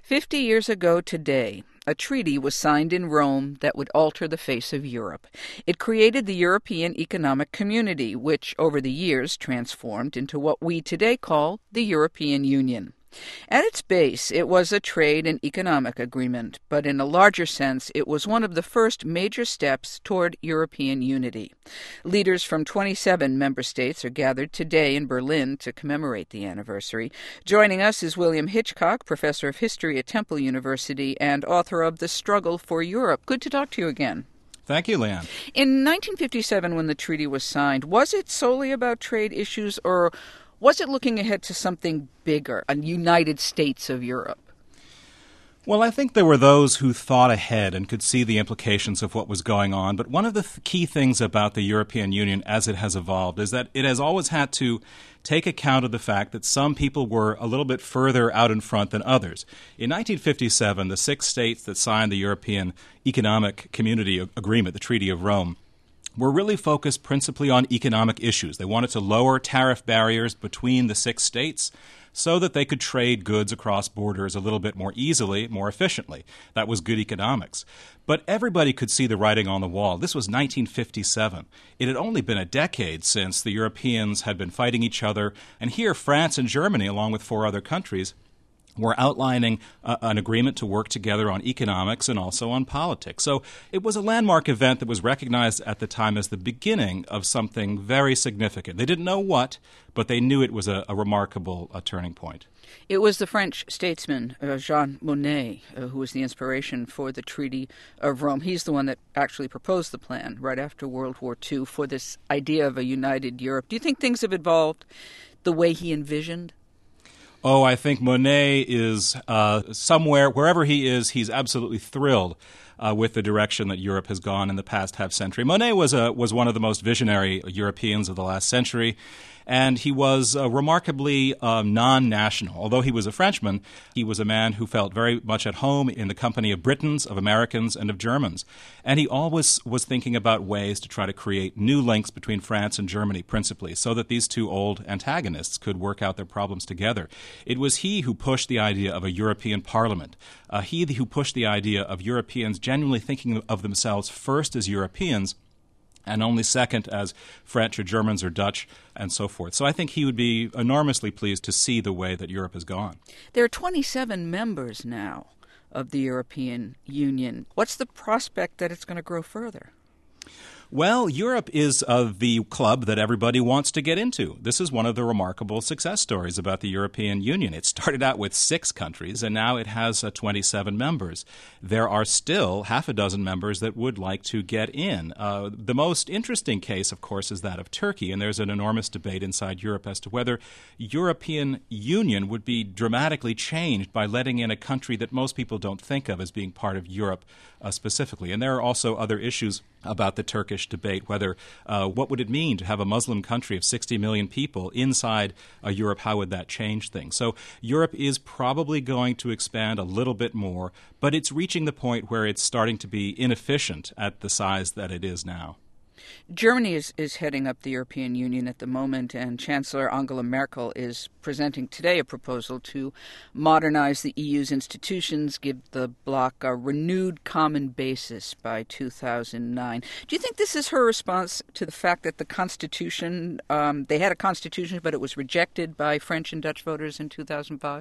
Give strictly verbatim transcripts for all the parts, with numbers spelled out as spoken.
Fifty years ago today, a treaty was signed in Rome that would alter the face of Europe. It created the European Economic Community, which over the years transformed into what we today call the European Union. At its base, it was a trade and economic agreement, but in a larger sense, it was one of the first major steps toward European unity. Leaders from twenty-seven member states are gathered today in Berlin to commemorate the anniversary. Joining us is William Hitchcock, professor of history at Temple University and author of The Struggle for Europe. Good to talk to you again. Thank you, Leanne. In nineteen fifty-seven, when the treaty was signed, was it solely about trade issues, or was it looking ahead to something bigger, a United States of Europe? Well, I think there were those who thought ahead and could see the implications of what was going on. But one of the th- key things about the European Union as it has evolved is that it has always had to take account of the fact that some people were a little bit further out in front than others. In nineteen fifty-seven, the six states that signed the European Economic Community Agreement, the Treaty of Rome, were really focused principally on economic issues. They wanted to lower tariff barriers between the six states so that they could trade goods across borders a little bit more easily, more efficiently. That was good economics. But everybody could see the writing on the wall. This was nineteen fifty-seven. It had only been a decade since the Europeans had been fighting each other, and here France and Germany, along with four other countries, were outlining uh, an agreement to work together on economics and also on politics. So it was a landmark event that was recognized at the time as the beginning of something very significant. They didn't know what, but they knew it was a, a remarkable uh, turning point. It was the French statesman uh, Jean Monnet uh, who was the inspiration for the Treaty of Rome. He's the one that actually proposed the plan right after World War Two for this idea of a united Europe. Do you think things have evolved the way he envisioned? Oh, I think Monnet is uh, somewhere, wherever he is, he's absolutely thrilled uh, with the direction that Europe has gone in the past half century. Monnet was a, was one of the most visionary Europeans of the last century, and he was uh, remarkably um, non-national. Although he was a Frenchman, he was a man who felt very much at home in the company of Britons, of Americans, and of Germans. And he always was thinking about ways to try to create new links between France and Germany, principally, so that these two old antagonists could work out their problems together. It was he who pushed the idea of a European Parliament. Uh, he who pushed the idea of Europeans genuinely thinking of themselves first as Europeans and only second as French or Germans or Dutch and so forth. So I think he would be enormously pleased to see the way that Europe has gone. There are twenty-seven members now of the European Union. What's the prospect that it's going to grow further? Well, Europe is uh, the club that everybody wants to get into. This is one of the remarkable success stories about the European Union. It started out with six countries, and now it has uh, twenty-seven members. There are still half a dozen members that would like to get in. Uh, the most interesting case, of course, is that of Turkey, and there's an enormous debate inside Europe as to whether European Union would be dramatically changed by letting in a country that most people don't think of as being part of Europe uh, specifically. And there are also other issues about the Turkish debate, whether uh, what would it mean to have a Muslim country of sixty million people inside uh, Europe? How would that change things? So Europe is probably going to expand a little bit more, but it's reaching the point where it's starting to be inefficient at the size that it is now. Germany is, is heading up the European Union at the moment, and Chancellor Angela Merkel is presenting today a proposal to modernize the E U's institutions, give the bloc a renewed common basis by two thousand nine. Do you think this is her response to the fact that the Constitution, um, they had a Constitution, but it was rejected by French and Dutch voters in two thousand five?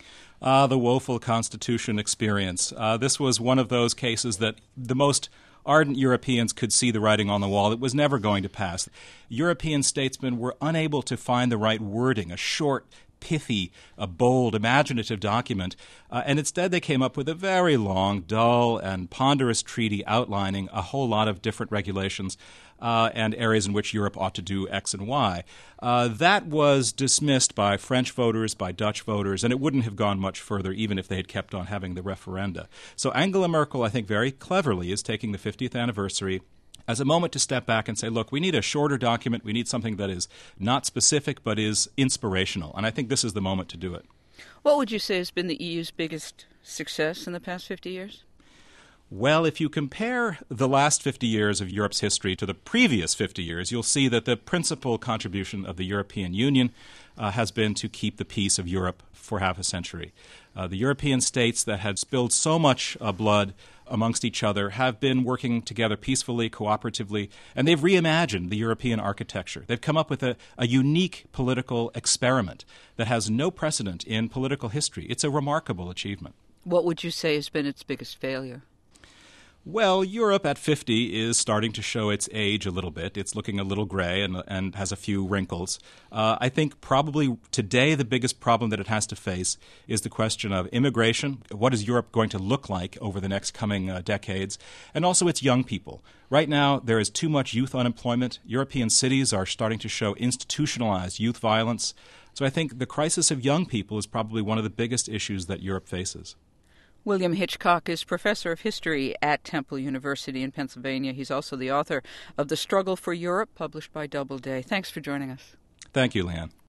Uh, the woeful Constitution experience. Uh, this was one of those cases that the most ardent Europeans could see the writing on the wall. It was never going to pass. European statesmen were unable to find the right wording, a short, pithy, a bold, imaginative document, uh, and instead they came up with a very long, dull, and ponderous treaty outlining a whole lot of different regulations uh, and areas in which Europe ought to do X and Y. Uh, that was dismissed by French voters, by Dutch voters, and it wouldn't have gone much further even if they had kept on having the referenda. So Angela Merkel, I think very cleverly, is taking the fiftieth anniversary as a moment to step back and say, look, we need a shorter document. We need something that is not specific but is inspirational. And I think this is the moment to do it. What would you say has been the E U's biggest success in the past fifty years? Well, if you compare the last fifty years of Europe's history to the previous fifty years, you'll see that the principal contribution of the European Union uh, has been to keep the peace of Europe for half a century. Uh, the European states that had spilled so much uh, blood amongst each other have been working together peacefully, cooperatively, and they've reimagined the European architecture. They've come up with a, a unique political experiment that has no precedent in political history. It's a remarkable achievement. What would you say has been its biggest failure? Well, Europe at fifty is starting to show its age a little bit. It's looking a little gray and, and has a few wrinkles. Uh, I think probably today the biggest problem that it has to face is the question of immigration. What is Europe going to look like over the next coming uh, decades? And also its young people. Right now, there is too much youth unemployment. European cities are starting to show institutionalized youth violence. So I think the crisis of young people is probably one of the biggest issues that Europe faces. William Hitchcock is professor of history at Temple University in Pennsylvania. He's also the author of The Struggle for Europe, published by Doubleday. Thanks for joining us. Thank you, Leanne.